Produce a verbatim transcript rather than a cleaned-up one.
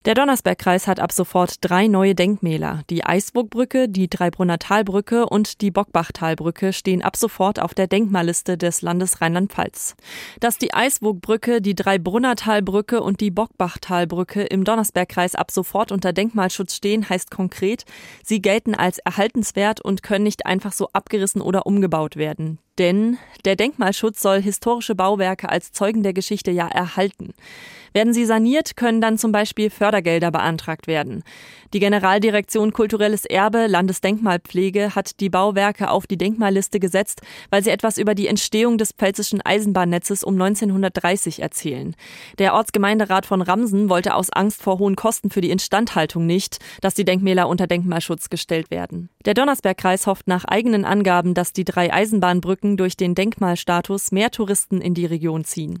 Der Donnersbergkreis hat ab sofort drei neue Denkmäler. Die Eisburgbrücke, die Dreibrunner Talbrücke und die Bockbachtalbrücke stehen ab sofort auf der Denkmalliste des Landes Rheinland-Pfalz. Dass die Eisburgbrücke, die Dreibrunner Talbrücke und die Bockbachtalbrücke im Donnersbergkreis ab sofort unter Denkmalschutz stehen, heißt konkret, sie gelten als erhaltenswert und können nicht einfach so abgerissen oder umgebaut werden. Denn der Denkmalschutz soll historische Bauwerke als Zeugen der Geschichte ja erhalten. Werden sie saniert, können dann zum Beispiel Fördergelder beantragt werden. Die Generaldirektion Kulturelles Erbe, Landesdenkmalpflege hat die Bauwerke auf die Denkmalliste gesetzt, weil sie etwas über die Entstehung des pfälzischen Eisenbahnnetzes um neunzehnhundertdreißig erzählen. Der Ortsgemeinderat von Ramsen wollte aus Angst vor hohen Kosten für die Instandhaltung nicht, dass die Denkmäler unter Denkmalschutz gestellt werden. Der Donnersbergkreis hofft nach eigenen Angaben, dass die drei Eisenbahnbrücken durch den Denkmalstatus mehr Touristen in die Region ziehen.